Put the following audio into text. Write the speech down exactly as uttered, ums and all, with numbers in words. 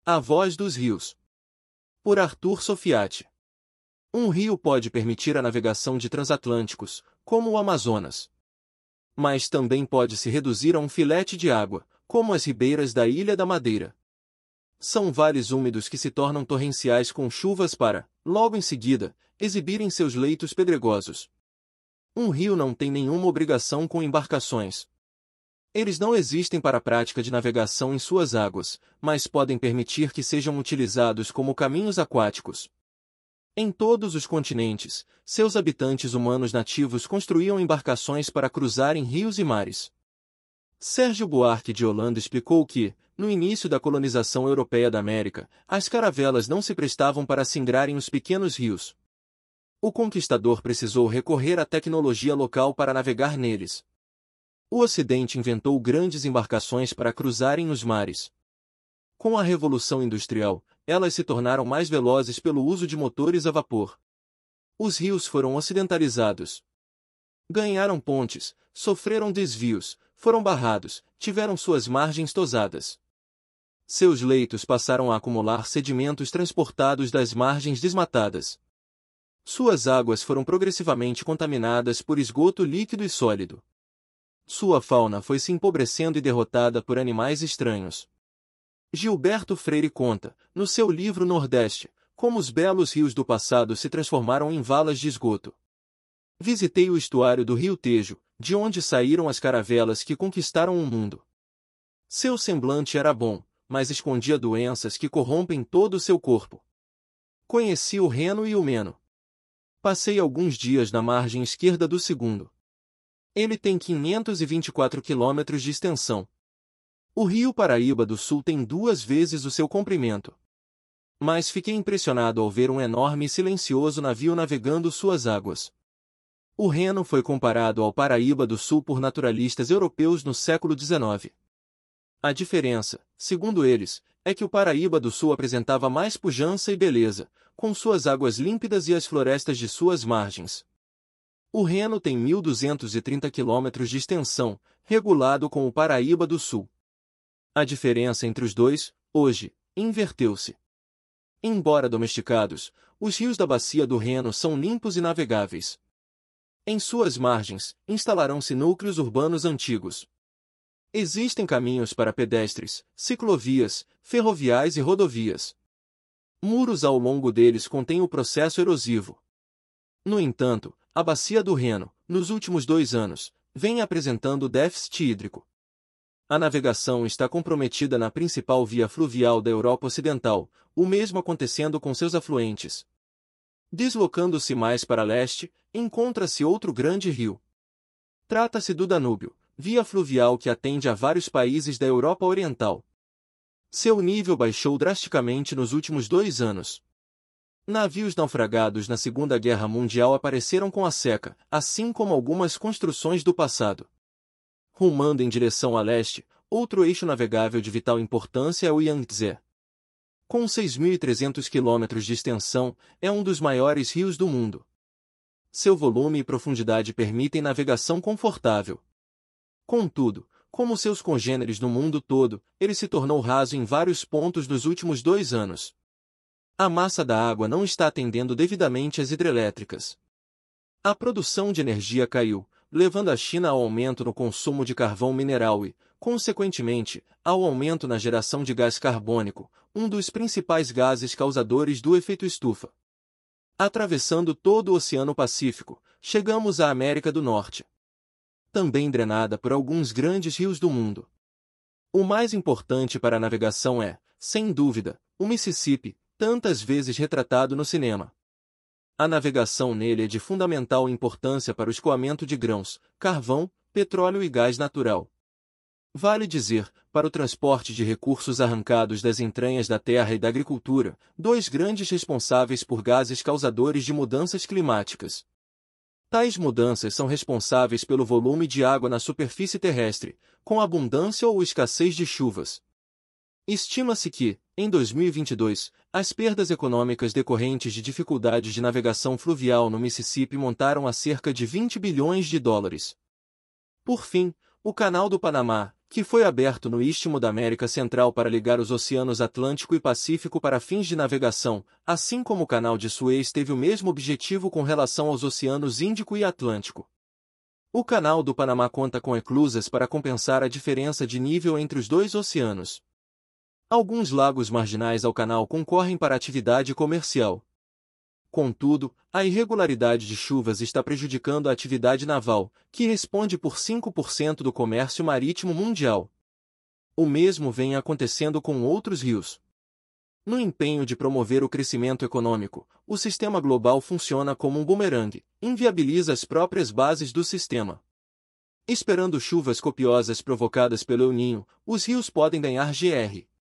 A Voz dos Rios. Por Arthur Sofiati. Um rio pode permitir a navegação de transatlânticos, como o Amazonas. Mas também pode se reduzir a um filete de água, como as ribeiras da Ilha da Madeira. São vales úmidos que se tornam torrenciais com chuvas para, logo em seguida, exibirem seus leitos pedregosos. Um rio não tem nenhuma obrigação com embarcações. Eles não existem para a prática de navegação em suas águas, mas podem permitir que sejam utilizados como caminhos aquáticos. Em todos os continentes, seus habitantes humanos nativos construíam embarcações para cruzarem rios e mares. Sérgio Buarque de Holanda explicou que, no início da colonização europeia da América, as caravelas não se prestavam para singrarem os pequenos rios. O conquistador precisou recorrer à tecnologia local para navegar neles. O Ocidente inventou grandes embarcações para cruzarem os mares. Com a Revolução Industrial, elas se tornaram mais velozes pelo uso de motores a vapor. Os rios foram ocidentalizados. Ganharam pontes, sofreram desvios, foram barrados, tiveram suas margens tosadas. Seus leitos passaram a acumular sedimentos transportados das margens desmatadas. Suas águas foram progressivamente contaminadas por esgoto líquido e sólido. Sua fauna foi se empobrecendo e derrotada por animais estranhos. Gilberto Freire conta, no seu livro Nordeste, como os belos rios do passado se transformaram em valas de esgoto. Visitei o estuário do Rio Tejo, de onde saíram as caravelas que conquistaram o mundo. Seu semblante era bom, mas escondia doenças que corrompem todo o seu corpo. Conheci o Reno e o Meno. Passei alguns dias na margem esquerda do segundo. Ele tem quinhentos e vinte e quatro quilômetros de extensão. O Rio Paraíba do Sul tem duas vezes o seu comprimento. Mas fiquei impressionado ao ver um enorme e silencioso navio navegando suas águas. O Reno foi comparado ao Paraíba do Sul por naturalistas europeus no século dezenove. A diferença, segundo eles, é que o Paraíba do Sul apresentava mais pujança e beleza, com suas águas límpidas e as florestas de suas margens. O Reno tem mil duzentos e trinta quilômetros de extensão, regulado com o Paraíba do Sul. A diferença entre os dois, hoje, inverteu-se. Embora domesticados, os rios da bacia do Reno são limpos e navegáveis. Em suas margens, instalarão-se núcleos urbanos antigos. Existem caminhos para pedestres, ciclovias, ferroviais e rodovias. Muros ao longo deles contêm o processo erosivo. No entanto, a bacia do Reno, nos últimos dois anos, vem apresentando déficit hídrico. A navegação está comprometida na principal via fluvial da Europa Ocidental, o mesmo acontecendo com seus afluentes. Deslocando-se mais para leste, encontra-se outro grande rio. Trata-se do Danúbio, via fluvial que atende a vários países da Europa Oriental. Seu nível baixou drasticamente nos últimos dois anos. Navios naufragados na Segunda Guerra Mundial apareceram com a seca, assim como algumas construções do passado. Rumando em direção a leste, outro eixo navegável de vital importância é o Yangtze. Com seis mil e trezentos quilômetros de extensão, é um dos maiores rios do mundo. Seu volume e profundidade permitem navegação confortável. Contudo, como seus congêneres no mundo todo, ele se tornou raso em vários pontos nos últimos dois anos. A massa da água não está atendendo devidamente às hidrelétricas. A produção de energia caiu, levando a China ao aumento no consumo de carvão mineral e, consequentemente, ao aumento na geração de gás carbônico, um dos principais gases causadores do efeito estufa. Atravessando todo o Oceano Pacífico, chegamos à América do Norte. Também drenada por alguns grandes rios do mundo. O mais importante para a navegação é, sem dúvida, o Mississippi, tantas vezes retratado no cinema. A navegação nele é de fundamental importância para o escoamento de grãos, carvão, petróleo e gás natural. Vale dizer, para o transporte de recursos arrancados das entranhas da terra e da agricultura, dois grandes responsáveis por gases causadores de mudanças climáticas. Tais mudanças são responsáveis pelo volume de água na superfície terrestre, com abundância ou escassez de chuvas. Estima-se que, em dois mil e vinte e dois, as perdas econômicas decorrentes de dificuldades de navegação fluvial no Mississippi montaram a cerca de vinte bilhões de dólares. Por fim, o Canal do Panamá, que foi aberto no Istmo da América Central para ligar os oceanos Atlântico e Pacífico para fins de navegação, assim como o Canal de Suez teve o mesmo objetivo com relação aos oceanos Índico e Atlântico. O Canal do Panamá conta com eclusas para compensar a diferença de nível entre os dois oceanos. Alguns lagos marginais ao canal concorrem para atividade comercial. Contudo, a irregularidade de chuvas está prejudicando a atividade naval, que responde por cinco por cento do comércio marítimo mundial. O mesmo vem acontecendo com outros rios. No empenho de promover o crescimento econômico, o sistema global funciona como um bumerangue, inviabiliza as próprias bases do sistema. Esperando chuvas copiosas provocadas pelo El Niño, os rios podem ganhar G R